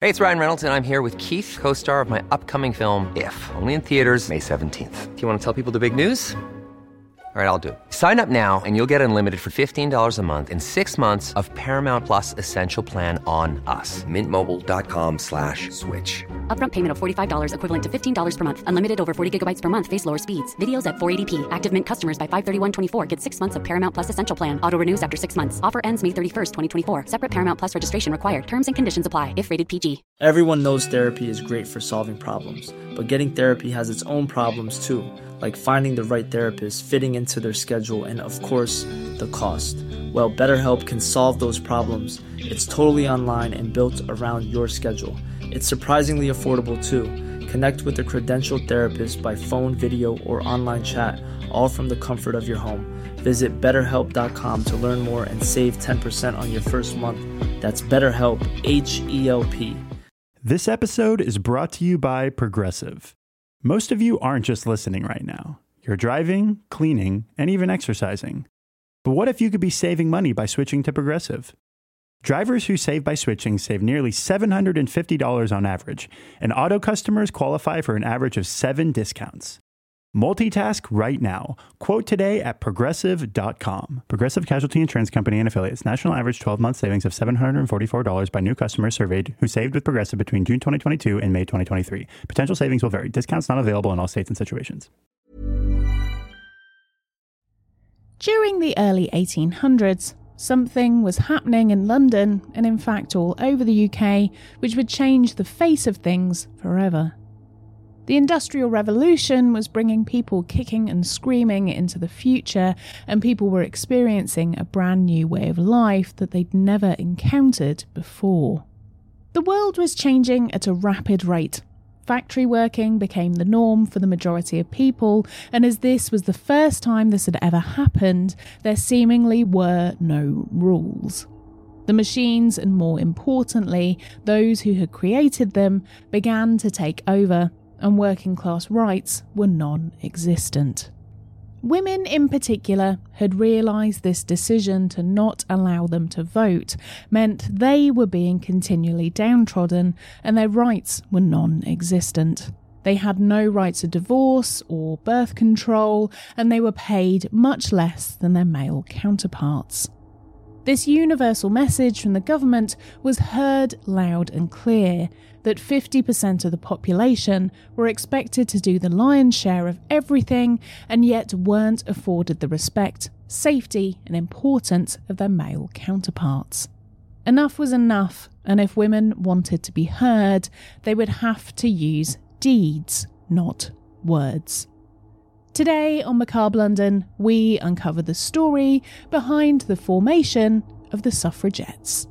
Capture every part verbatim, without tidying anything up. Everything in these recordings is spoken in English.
Hey, it's Ryan Reynolds, and I'm here with Keith, co-star of my upcoming film, If, only in theaters May seventeenth. Do you want to tell people the big news? All right, I'll do it. Sign up now and you'll get unlimited for fifteen dollars a month and six months of Paramount Plus Essential Plan on us. Mint Mobile dot com slash switch. Upfront payment of forty-five dollars equivalent to fifteen dollars per month. Unlimited over forty gigabytes per month. Face lower speeds. Videos at four eighty p. Active Mint customers by five thirty-one twenty-four get six months of Paramount Plus Essential Plan. Auto renews after six months. Offer ends May thirty-first, twenty twenty-four. Separate Paramount Plus registration required. Terms and conditions apply if rated P G. Everyone knows therapy is great for solving problems, but getting therapy has its own problems too, like finding the right therapist, fitting into their schedule, and of course, the cost. Well, BetterHelp can solve those problems. It's totally online and built around your schedule. It's surprisingly affordable too. Connect with a credentialed therapist by phone, video, or online chat, all from the comfort of your home. Visit better help dot com to learn more and save ten percent on your first month. That's BetterHelp, H E L P. This episode is brought to you by Progressive. Most of you aren't just listening right now. You're driving, cleaning, and even exercising. But what if you could be saving money by switching to Progressive? Drivers who save by switching save nearly seven hundred fifty dollars on average, and auto customers qualify for an average of seven discounts. Multitask right now. Quote today at progressive dot com. Progressive Casualty Insurance Company and Affiliates. National average twelve-month savings of seven hundred forty-four dollars by new customers surveyed who saved with Progressive between June twenty twenty-two and May twenty twenty-three. Potential savings will vary. Discounts not available in all states and situations. During the early eighteen hundreds, something was happening in London, and in fact all over the U K, which would change the face of things forever. The Industrial Revolution was bringing people kicking and screaming into the future, and people were experiencing a brand new way of life that they'd never encountered before. The world was changing at a rapid rate. Factory working became the norm for the majority of people, and as this was the first time this had ever happened, there seemingly were no rules. The machines, and more importantly, those who had created them, began to take over, and working class rights were non-existent. Women in particular had realised this decision to not allow them to vote meant they were being continually downtrodden and their rights were non-existent. They had no right to divorce or birth control, and they were paid much less than their male counterparts. This universal message from the government was heard loud and clear, that fifty percent of the population were expected to do the lion's share of everything and yet weren't afforded the respect, safety and importance of their male counterparts. Enough was enough, and if women wanted to be heard, they would have to use deeds, not words. Today on Macabre London, we uncover the story behind the formation of the suffragettes.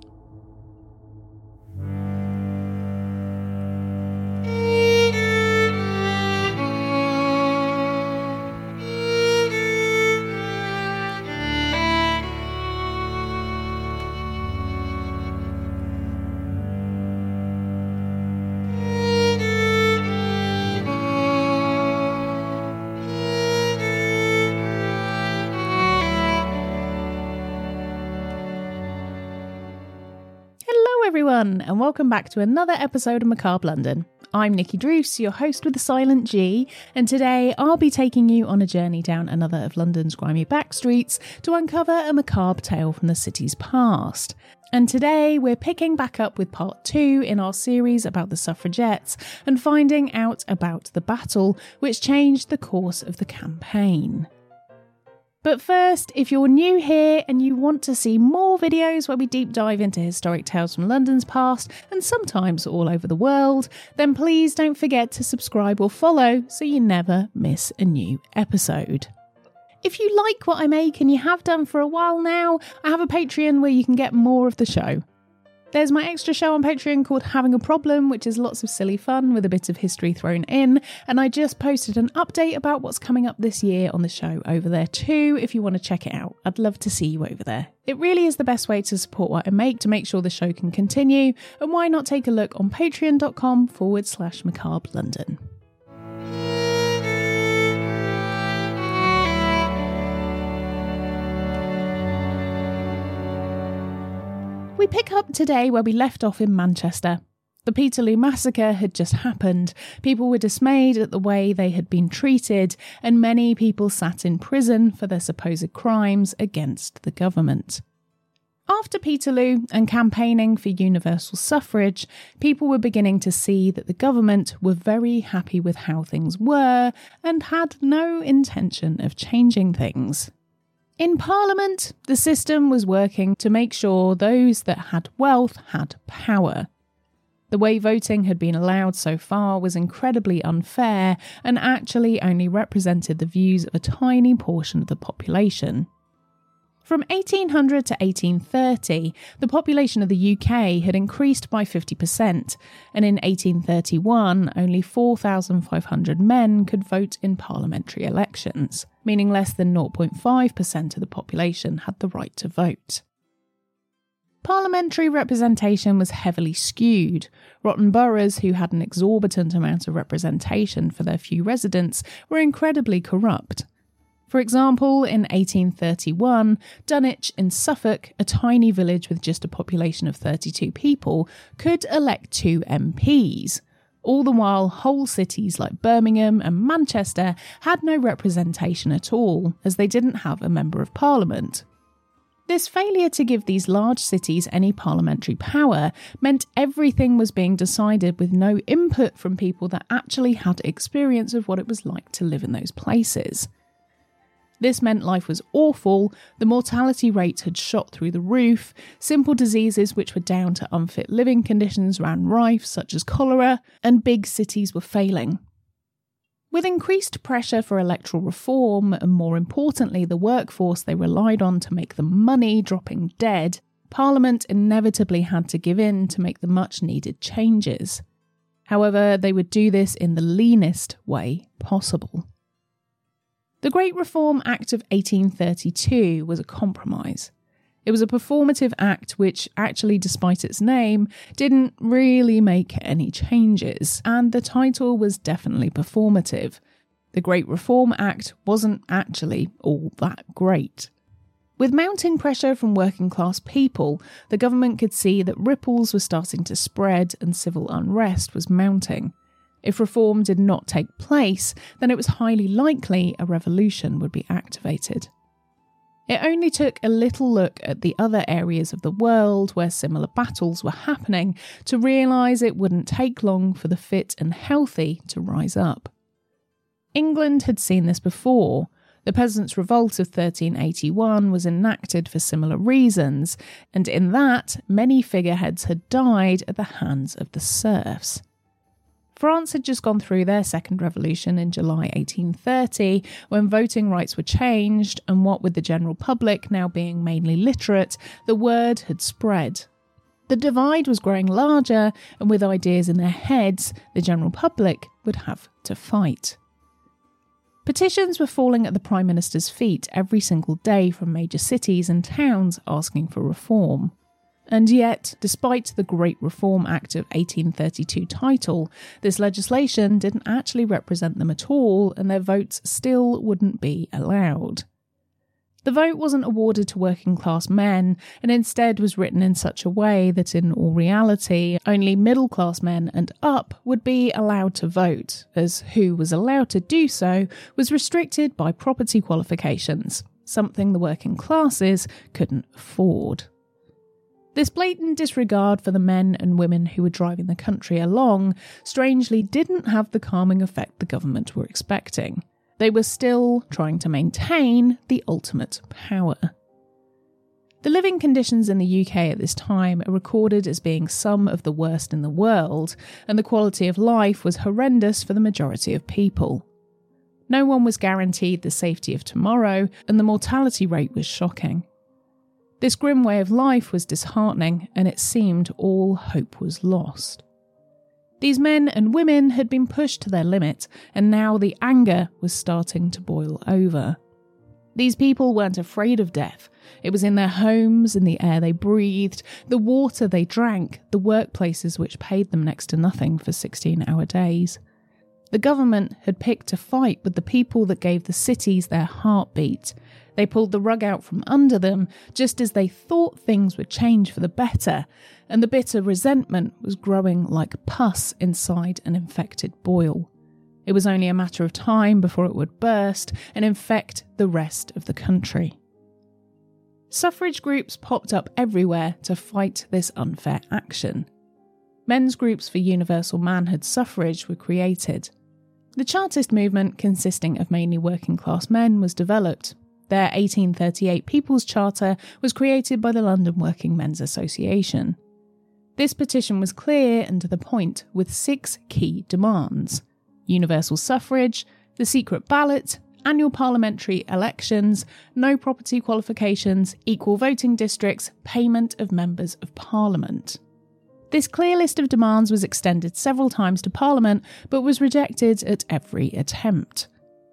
Everyone, and welcome back to another episode of Macabre London. I'm Nikki Druce, your host with a silent G, and today I'll be taking you on a journey down another of London's grimy back streets to uncover a macabre tale from the city's past. And today we're picking back up with part two in our series about the suffragettes and finding out about the battle which changed the course of the campaign. But first, if you're new here and you want to see more videos where we deep dive into historic tales from London's past and sometimes all over the world, then please don't forget to subscribe or follow so you never miss a new episode. If you like what I make, and you have done for a while now, I have a Patreon where you can get more of the show. There's my extra show on Patreon called Having a Problem, which is lots of silly fun with a bit of history thrown in, and I just posted an update about what's coming up this year on the show over there too, if you want to check it out. I'd love to see you over there. It really is the best way to support what I make to make sure the show can continue, and why not take a look on patreon.com forward slash macabre London. We pick up today where we left off in Manchester. The Peterloo Massacre had just happened. People were dismayed at the way they had been treated, and many people sat in prison for their supposed crimes against the government. After Peterloo and campaigning for universal suffrage, people were beginning to see that the government were very happy with how things were and had no intention of changing things. In Parliament, the system was working to make sure those that had wealth had power. The way voting had been allowed so far was incredibly unfair and actually only represented the views of a tiny portion of the population. From eighteen hundred to eighteen thirty, the population of the U K had increased by fifty percent, and in eighteen thirty-one, only four thousand five hundred men could vote in parliamentary elections, meaning less than zero point five percent of the population had the right to vote. Parliamentary representation was heavily skewed. Rotten boroughs, who had an exorbitant amount of representation for their few residents, were incredibly corrupt. For example, in eighteen thirty-one, Dunwich in Suffolk, a tiny village with just a population of thirty-two people, could elect two M Ps. All the while, whole cities like Birmingham and Manchester had no representation at all, as they didn't have a Member of Parliament. This failure to give these large cities any parliamentary power meant everything was being decided with no input from people that actually had experience of what it was like to live in those places. This meant life was awful, the mortality rate had shot through the roof, simple diseases which were down to unfit living conditions ran rife, such as cholera, and big cities were failing. With increased pressure for electoral reform, and more importantly the workforce they relied on to make them money dropping dead, Parliament inevitably had to give in to make the much-needed changes. However, they would do this in the leanest way possible. The Great Reform Act of eighteen thirty-two was a compromise. It was a performative act which, actually despite its name, didn't really make any changes, and the title was definitely performative. The Great Reform Act wasn't actually all that great. With mounting pressure from working class people, the government could see that ripples were starting to spread and civil unrest was mounting. If reform did not take place, then it was highly likely a revolution would be activated. It only took a little look at the other areas of the world where similar battles were happening to realise it wouldn't take long for the fit and healthy to rise up. England had seen this before. The Peasants' Revolt of thirteen eighty-one was enacted for similar reasons, and in that, many figureheads had died at the hands of the serfs. France had just gone through their second revolution in July eighteen thirty, when voting rights were changed, and what with the general public now being mainly literate, the word had spread. The divide was growing larger, and with ideas in their heads, the general public would have to fight. Petitions were falling at the Prime Minister's feet every single day from major cities and towns asking for reform. And yet, despite the Great Reform Act of eighteen thirty-two title, this legislation didn't actually represent them at all, and their votes still wouldn't be allowed. The vote wasn't awarded to working class men, and instead was written in such a way that in all reality, only middle class men and up would be allowed to vote, as who was allowed to do so was restricted by property qualifications, something the working classes couldn't afford. This blatant disregard for the men and women who were driving the country along strangely didn't have the calming effect the government were expecting. They were still trying to maintain the ultimate power. The living conditions in the U K at this time are recorded as being some of the worst in the world, and the quality of life was horrendous for the majority of people. No one was guaranteed the safety of tomorrow, and the mortality rate was shocking. This grim way of life was disheartening, and it seemed all hope was lost. These men and women had been pushed to their limit, and now the anger was starting to boil over. These people weren't afraid of death. It was in their homes, in the air they breathed, the water they drank, the workplaces which paid them next to nothing for sixteen-hour days. The government had picked a fight with the people that gave the cities their heartbeat. They pulled the rug out from under them just as they thought things would change for the better, and the bitter resentment was growing like pus inside an infected boil. It was only a matter of time before it would burst and infect the rest of the country. Suffrage groups popped up everywhere to fight this unfair action. Men's groups for universal manhood suffrage were created. The Chartist movement, consisting of mainly working-class men, was developed. Their eighteen thirty-eight People's Charter was created by the London Working Men's Association. This petition was clear and to the point, with six key demands: universal suffrage, the secret ballot, annual parliamentary elections, no property qualifications, equal voting districts, payment of members of parliament. This clear list of demands was extended several times to Parliament, but was rejected at every attempt.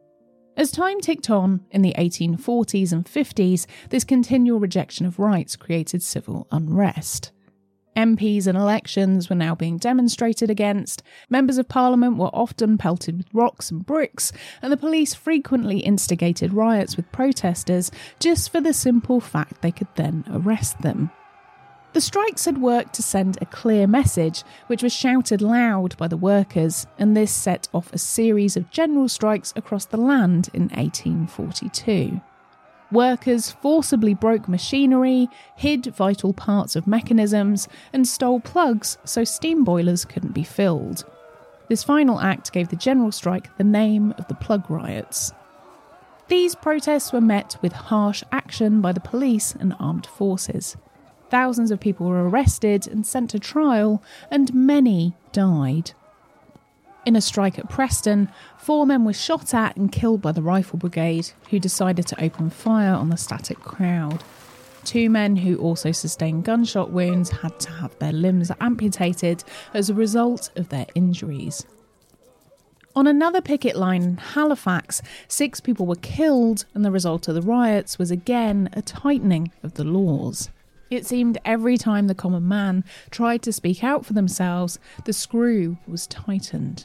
As time ticked on, in the eighteen forties and fifties, this continual rejection of rights created civil unrest. M Ps and elections were now being demonstrated against, members of Parliament were often pelted with rocks and bricks, and the police frequently instigated riots with protesters just for the simple fact they could then arrest them. The strikes had worked to send a clear message, which was shouted loud by the workers, and this set off a series of general strikes across the land in eighteen forty-two. Workers forcibly broke machinery, hid vital parts of mechanisms, and stole plugs so steam boilers couldn't be filled. This final act gave the general strike the name of the Plug Riots. These protests were met with harsh action by the police and armed forces. Thousands of people were arrested and sent to trial, and many died. In a strike at Preston, four men were shot at and killed by the Rifle Brigade, who decided to open fire on the static crowd. Two men who also sustained gunshot wounds had to have their limbs amputated as a result of their injuries. On another picket line in Halifax, six people were killed, and the result of the riots was again a tightening of the laws. It seemed every time the common man tried to speak out for themselves, the screw was tightened.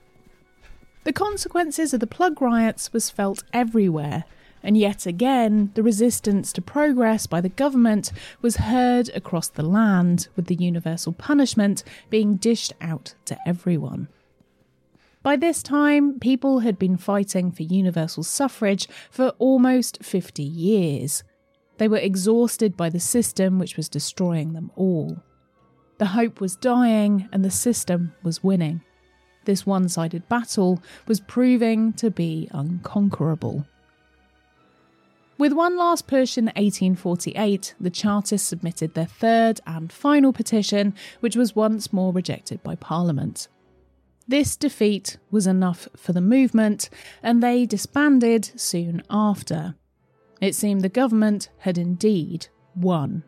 The consequences of the Plug Riots was felt everywhere, and yet again the resistance to progress by the government was heard across the land, with the universal punishment being dished out to everyone. By this time, people had been fighting for universal suffrage for almost fifty years. They were exhausted by the system which was destroying them all. The hope was dying and the system was winning. This one-sided battle was proving to be unconquerable. With one last push in eighteen forty-eight, the Chartists submitted their third and final petition, which was once more rejected by Parliament. This defeat was enough for the movement, and they disbanded soon after. It seemed the government had indeed won.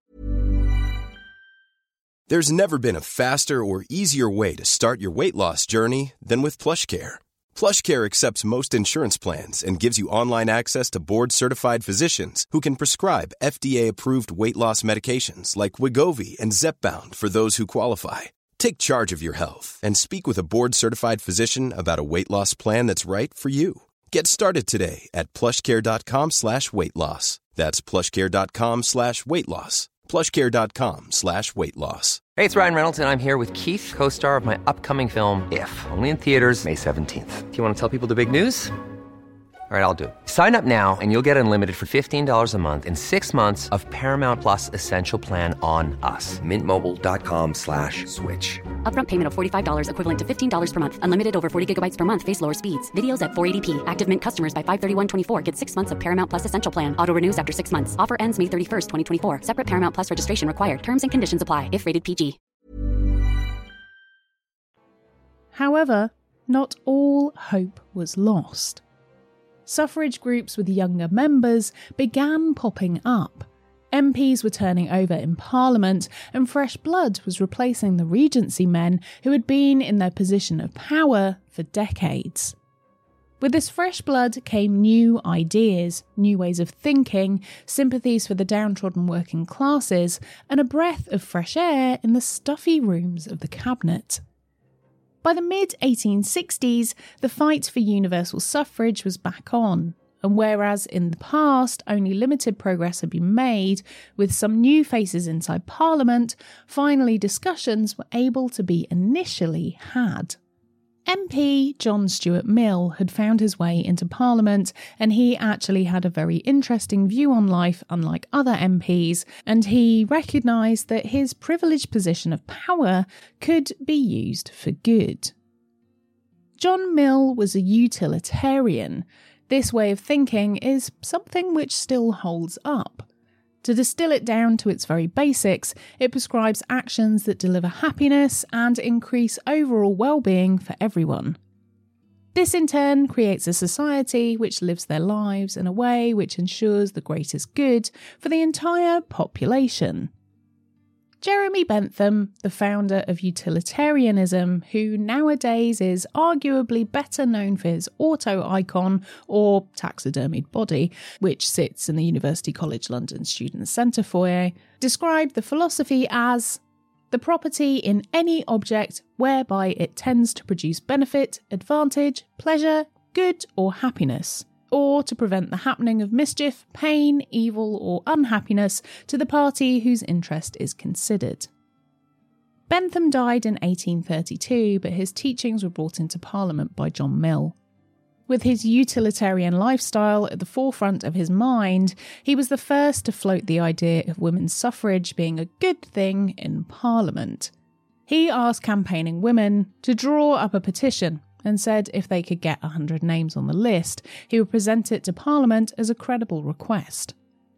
There's never been a faster or easier way to start your weight loss journey than with PlushCare. PlushCare accepts most insurance plans and gives you online access to board-certified physicians who can prescribe F D A-approved weight loss medications like Wegovy and Zepbound for those who qualify. Take charge of your health and speak with a board-certified physician about a weight loss plan that's right for you. Get started today at plushcare.com slash weight loss. That's plushcare.com slash weight loss. plushcare.com slash weight loss. Hey, it's Ryan Reynolds, and I'm here with Keith, co-star of my upcoming film, If, only in theaters May seventeenth. Do you want to tell people the big news? All right, I'll do it. Sign up now and you'll get unlimited for fifteen dollars a month and six months of Paramount Plus Essential Plan on us. Mint Mobile dot com slash switch. Upfront payment of forty-five dollars equivalent to fifteen dollars per month. Unlimited over forty gigabytes per month. Face lower speeds. Videos at four eighty p. Active Mint customers by five thirty-one twenty-four get six months of Paramount Plus Essential Plan. Auto renews after six months. Offer ends May thirty-first, twenty twenty-four. Separate Paramount Plus registration required. Terms and conditions apply if rated P G. However, not all hope was lost. Suffrage groups with younger members began popping up. M Ps were turning over in Parliament, and fresh blood was replacing the Regency men who had been in their position of power for decades. With this fresh blood came new ideas, new ways of thinking, sympathies for the downtrodden working classes, and a breath of fresh air in the stuffy rooms of the cabinet. By the mid eighteen sixties, the fight for universal suffrage was back on, and whereas in the past only limited progress had been made, with some new faces inside Parliament, finally discussions were able to be initially had. M P John Stuart Mill had found his way into Parliament, and he actually had a very interesting view on life, unlike other M Ps, and he recognised that his privileged position of power could be used for good. John Mill was a utilitarian. This way of thinking is something which still holds up. To distill it down to its very basics, it prescribes actions that deliver happiness and increase overall well-being for everyone. This in turn creates a society which lives their lives in a way which ensures the greatest good for the entire population. Jeremy Bentham, the founder of utilitarianism, who nowadays is arguably better known for his auto icon or taxidermied body, which sits in the University College London Student Centre foyer, described the philosophy as the property in any object whereby it tends to produce benefit, advantage, pleasure, good or happiness, or to prevent the happening of mischief, pain, evil or unhappiness to the party whose interest is considered. Bentham died in eighteen thirty-two, but his teachings were brought into Parliament by John Mill. With his utilitarian lifestyle at the forefront of his mind, he was the first to float the idea of women's suffrage being a good thing in Parliament. He asked campaigning women to draw up a petition and said if they could get one hundred names on the list, he would present it to Parliament as a credible request.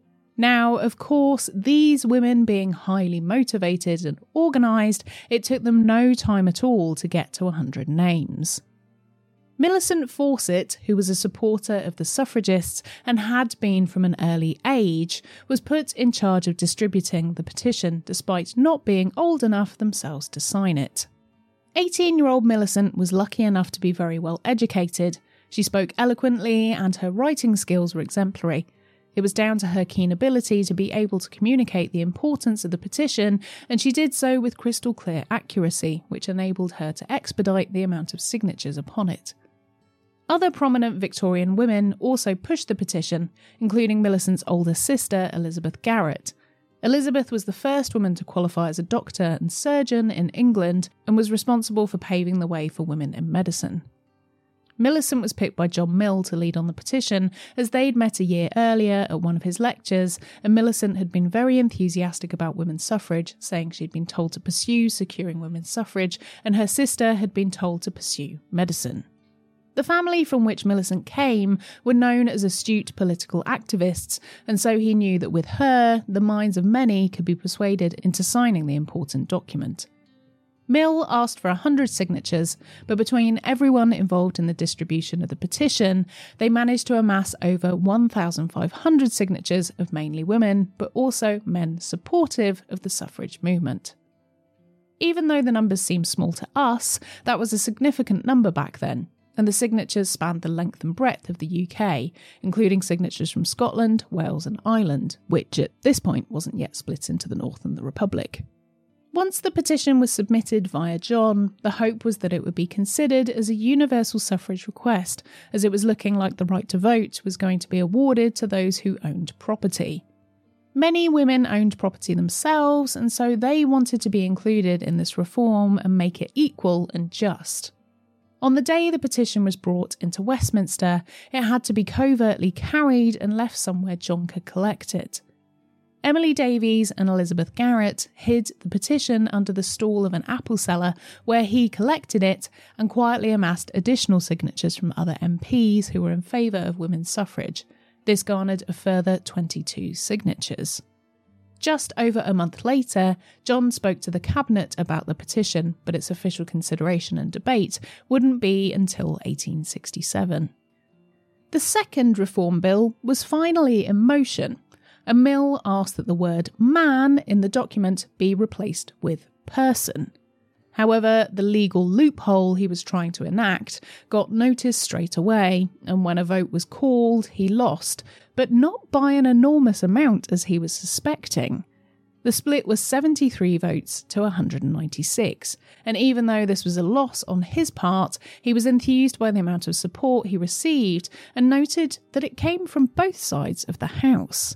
Now, of course, these women being highly motivated and organised, it took them no time at all to get to one hundred names. Millicent Fawcett, who was a supporter of the suffragists and had been from an early age, was put in charge of distributing the petition despite not being old enough themselves to sign it. eighteen-year-old Millicent was lucky enough to be very well educated. She spoke eloquently and her writing skills were exemplary. It was down to her keen ability to be able to communicate the importance of the petition, and she did so with crystal clear accuracy, which enabled her to expedite the amount of signatures upon it. Other prominent Victorian women also pushed the petition, including Millicent's older sister, Elizabeth Garrett. Elizabeth was the first woman to qualify as a doctor and surgeon in England and was responsible for paving the way for women in medicine. Millicent was picked by John Mill to lead on the petition, as they'd met a year earlier at one of his lectures, and Millicent had been very enthusiastic about women's suffrage, saying she'd been told to pursue securing women's suffrage, and her sister had been told to pursue medicine. The family from which Millicent came were known as astute political activists, and so he knew that with her, the minds of many could be persuaded into signing the important document. Mill asked for one hundred signatures, but between everyone involved in the distribution of the petition, they managed to amass over one thousand five hundred signatures of mainly women, but also men supportive of the suffrage movement. Even though the numbers seem small to us, that was a significant number back then, and the signatures spanned the length and breadth of the U K, including signatures from Scotland, Wales and Ireland, which at this point wasn't yet split into the North and the Republic. Once the petition was submitted via John, the hope was that it would be considered as a universal suffrage request, as it was looking like the right to vote was going to be awarded to those who owned property. Many women owned property themselves, and so they wanted to be included in this reform and make it equal and just. On the day the petition was brought into Westminster, it had to be covertly carried and left somewhere John could collect it. Emily Davies and Elizabeth Garrett hid the petition under the stall of an apple seller, where he collected it and quietly amassed additional signatures from other M Ps who were in favour of women's suffrage. This garnered a further twenty-two signatures. Just over a month later, John spoke to the Cabinet about the petition, but its official consideration and debate wouldn't be until eighteen sixty-seven. The second reform bill was finally in motion, and Mill asked that the word man in the document be replaced with person. However, the legal loophole he was trying to enact got noticed straight away, and when a vote was called, he lost, but not by an enormous amount as he was suspecting. The The split was seventy-three votes to one hundred ninety-six, and even though this was a loss on his part, he was enthused by the amount of support he received and noted that it came from both sides of the House.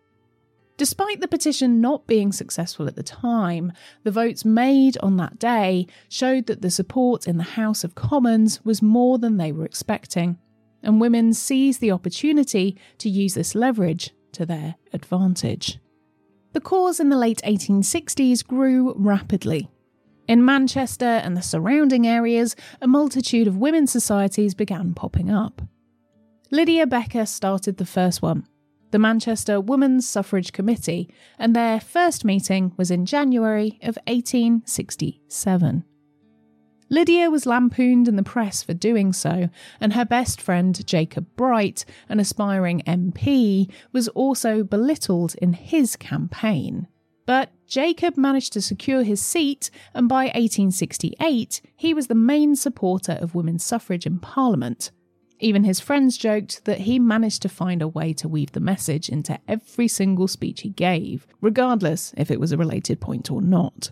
Despite the petition not being successful at the time, the votes made on that day showed that the support in the House of Commons was more than they were expecting, and women seized the opportunity to use this leverage to their advantage. The cause in the late eighteen sixties grew rapidly. In Manchester and the surrounding areas, a multitude of women's societies began popping up. Lydia Becker started the first one, the Manchester Women's Suffrage Committee, and their first meeting was in January of eighteen sixty-seven. Lydia was lampooned in the press for doing so, and her best friend Jacob Bright, an aspiring M P, was also belittled in his campaign. But Jacob managed to secure his seat, and by eighteen sixty-eight, he was the main supporter of women's suffrage in Parliament. Even his friends joked that he managed to find a way to weave the message into every single speech he gave, regardless if it was a related point or not.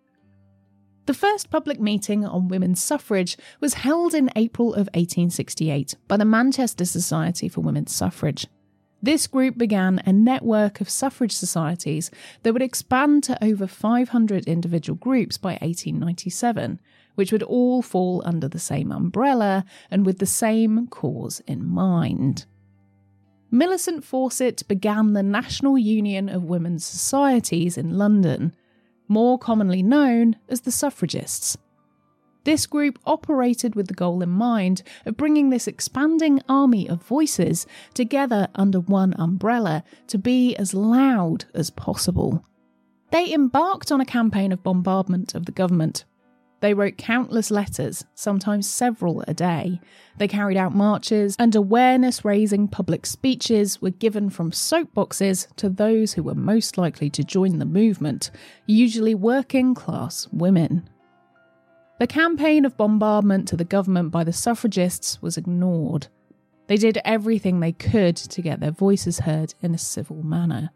The first public meeting on women's suffrage was held in April of eighteen sixty-eight by the Manchester Society for Women's Suffrage. This group began a network of suffrage societies that would expand to over five hundred individual groups by eighteen ninety-seven, which would all fall under the same umbrella and with the same cause in mind. Millicent Fawcett began the National Union of Women's Societies in London, more commonly known as the Suffragists. This group operated with the goal in mind of bringing this expanding army of voices together under one umbrella to be as loud as possible. They embarked on a campaign of bombardment of the government. They wrote countless letters, sometimes several a day. They carried out marches, and awareness-raising public speeches were given from soapboxes to those who were most likely to join the movement, usually working-class women. The campaign of bombardment to the government by the suffragists was ignored. They did everything they could to get their voices heard in a civil manner.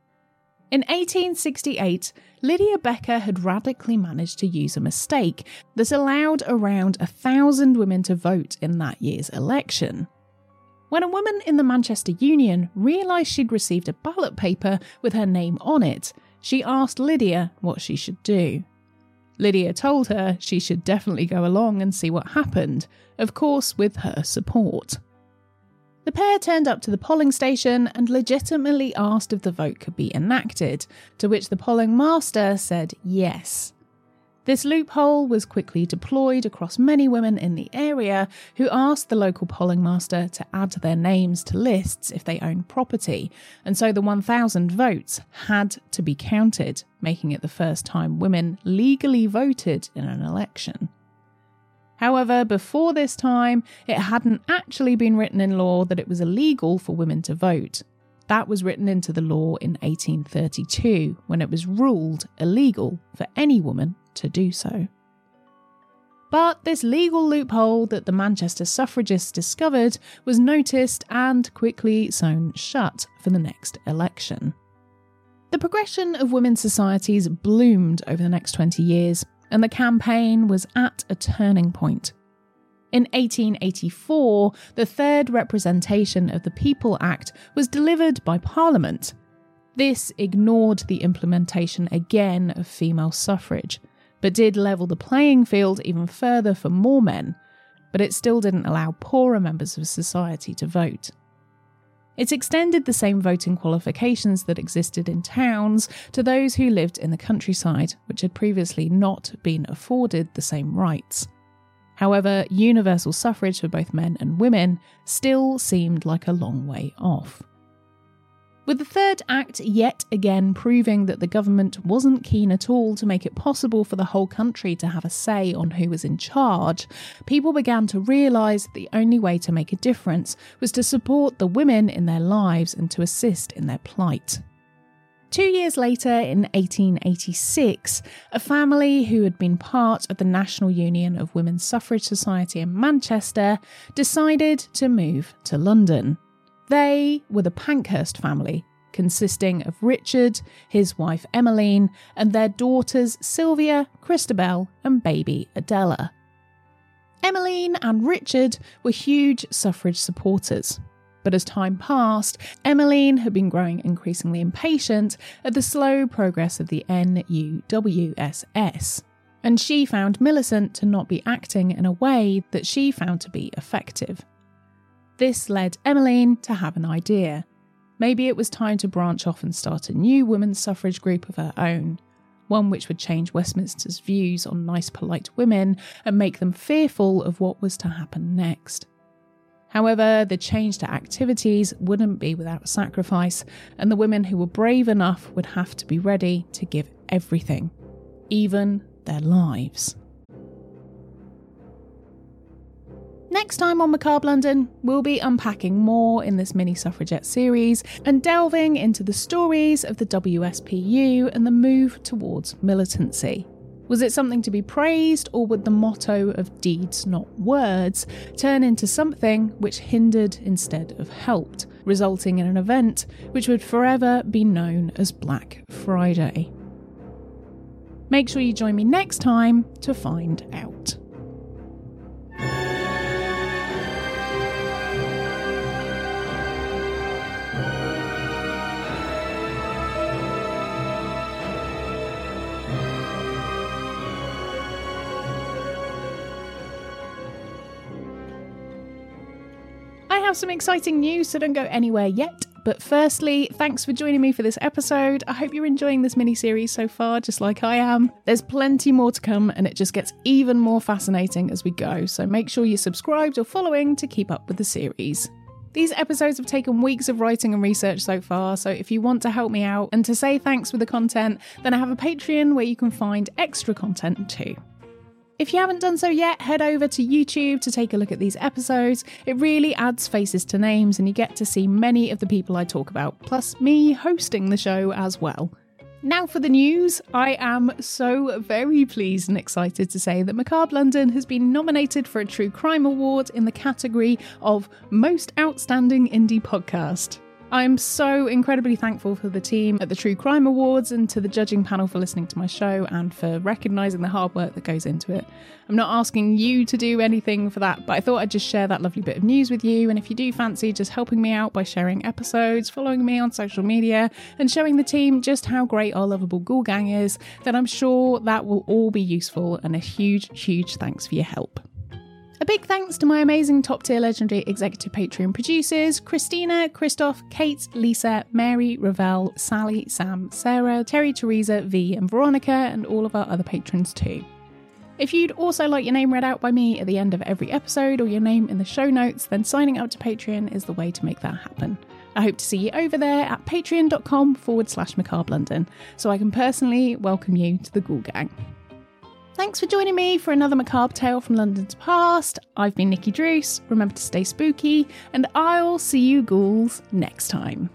In eighteen sixty-eight, Lydia Becker had radically managed to use a mistake that allowed around a thousand women to vote in that year's election. When a woman in the Manchester Union realised she'd received a ballot paper with her name on it, she asked Lydia what she should do. Lydia told her she should definitely go along and see what happened, of course with her support. The pair turned up to the polling station and legitimately asked if the vote could be enacted, to which the polling master said yes. This loophole was quickly deployed across many women in the area who asked the local polling master to add their names to lists if they owned property, and so the one thousand votes had to be counted, making it the first time women legally voted in an election. However, before this time, it hadn't actually been written in law that it was illegal for women to vote. That was written into the law in eighteen thirty-two, when it was ruled illegal for any woman to do so. But this legal loophole that the Manchester suffragists discovered was noticed and quickly sewn shut for the next election. The progression of women's societies bloomed over the next twenty years, and the campaign was at a turning point. In eighteen eighty-four, the third representation of the People Act was delivered by Parliament. This ignored the implementation again of female suffrage, but did level the playing field even further for more men, but it still didn't allow poorer members of society to vote. It extended the same voting qualifications that existed in towns to those who lived in the countryside, which had previously not been afforded the same rights. However, universal suffrage for both men and women still seemed like a long way off. With the Third Act yet again proving that the government wasn't keen at all to make it possible for the whole country to have a say on who was in charge, people began to realise that the only way to make a difference was to support the women in their lives and to assist in their plight. Two years later, in eighteen eighty-six, a family who had been part of the National Union of Women's Suffrage Society in Manchester decided to move to London. They were the Pankhurst family, consisting of Richard, his wife Emmeline, and their daughters Sylvia, Christabel, and baby Adela. Emmeline and Richard were huge suffrage supporters. But as time passed, Emmeline had been growing increasingly impatient at the slow progress of the N U W S S, and she found Millicent to not be acting in a way that she found to be effective. This led Emmeline to have an idea. Maybe it was time to branch off and start a new women's suffrage group of her own, one which would change Westminster's views on nice, polite women and make them fearful of what was to happen next. However, the change to activities wouldn't be without sacrifice, and the women who were brave enough would have to be ready to give everything, even their lives. Next time on Macabre London, we'll be unpacking more in this mini suffragette series and delving into the stories of the W S P U and the move towards militancy. Was it something to be praised, or would the motto of deeds not words turn into something which hindered instead of helped, resulting in an event which would forever be known as Black Friday? Make sure you join me next time to find out. I have some exciting news, so don't go anywhere yet. But firstly, thanks for joining me for this episode. I hope you're enjoying this mini-series so far, just like I am. There's plenty more to come, and it just gets even more fascinating as we go, so make sure you're subscribed or following to keep up with the series. These episodes have taken weeks of writing and research so far, so if you want to help me out and to say thanks for the content, then I have a Patreon where you can find extra content too. If you haven't done so yet, head over to YouTube to take a look at these episodes. It really adds faces to names, and you get to see many of the people I talk about, plus me hosting the show as well. Now for the news. I am so very pleased and excited to say that Macabre London has been nominated for a True Crime Award in the category of Most Outstanding Indie Podcast. I'm so incredibly thankful for the team at the True Crime Awards and to the judging panel for listening to my show and for recognising the hard work that goes into it. I'm not asking you to do anything for that, but I thought I'd just share that lovely bit of news with you, and if you do fancy just helping me out by sharing episodes, following me on social media, and showing the team just how great our lovable Ghoul Gang is, then I'm sure that will all be useful, and a huge, huge thanks for your help. A big thanks to my amazing top-tier legendary executive Patreon producers, Christina, Christoph, Kate, Lisa, Mary, Ravel, Sally, Sam, Sarah, Terry, Teresa, V and Veronica, and all of our other patrons too. If you'd also like your name read out by me at the end of every episode or your name in the show notes, then signing up to Patreon is the way to make that happen. I hope to see you over there at patreon.com forward slash Macabre London, so I can personally welcome you to the Ghoul Gang. Thanks for joining me for another macabre tale from London's past. I've been Nikki Druce. Remember to stay spooky, and I'll see you ghouls next time.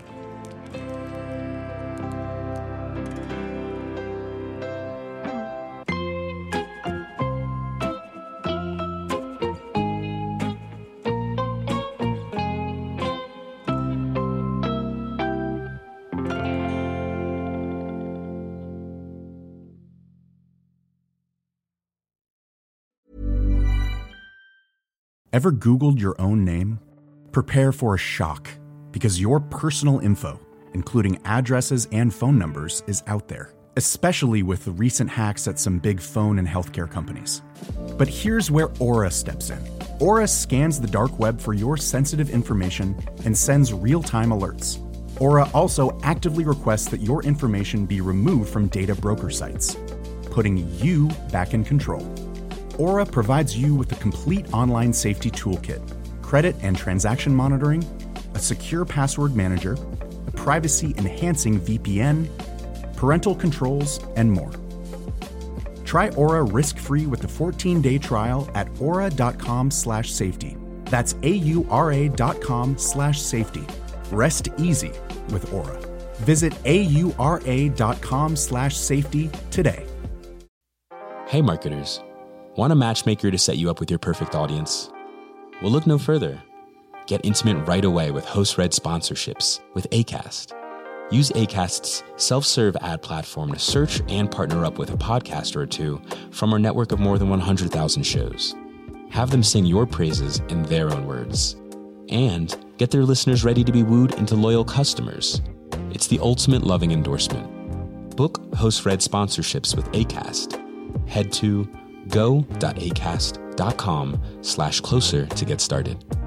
Ever Googled your own name? Prepare for a shock, because your personal info, including addresses and phone numbers, is out there, especially with the recent hacks at some big phone and healthcare companies. But here's where Aura steps in. Aura scans the dark web for your sensitive information and sends real-time alerts. Aura also actively requests that your information be removed from data broker sites, putting you back in control. Aura provides you with a complete online safety toolkit, credit and transaction monitoring, a secure password manager, a privacy-enhancing V P N, parental controls, and more. Try Aura risk-free with a fourteen-day trial at aura.com slash safety. That's A-U-R-A dot com slash safety. Rest easy with Aura. Visit A-U-R-A dot com slash safety today. Hey marketers. Want a matchmaker to set you up with your perfect audience? Well, look no further. Get intimate right away with host-read sponsorships with Acast. Use Acast's self-serve ad platform to search and partner up with a podcaster or two from our network of more than one hundred thousand shows. Have them sing your praises in their own words. And get their listeners ready to be wooed into loyal customers. It's the ultimate loving endorsement. Book host-read sponsorships with Acast. Head to go.acast.com slash closer to get started.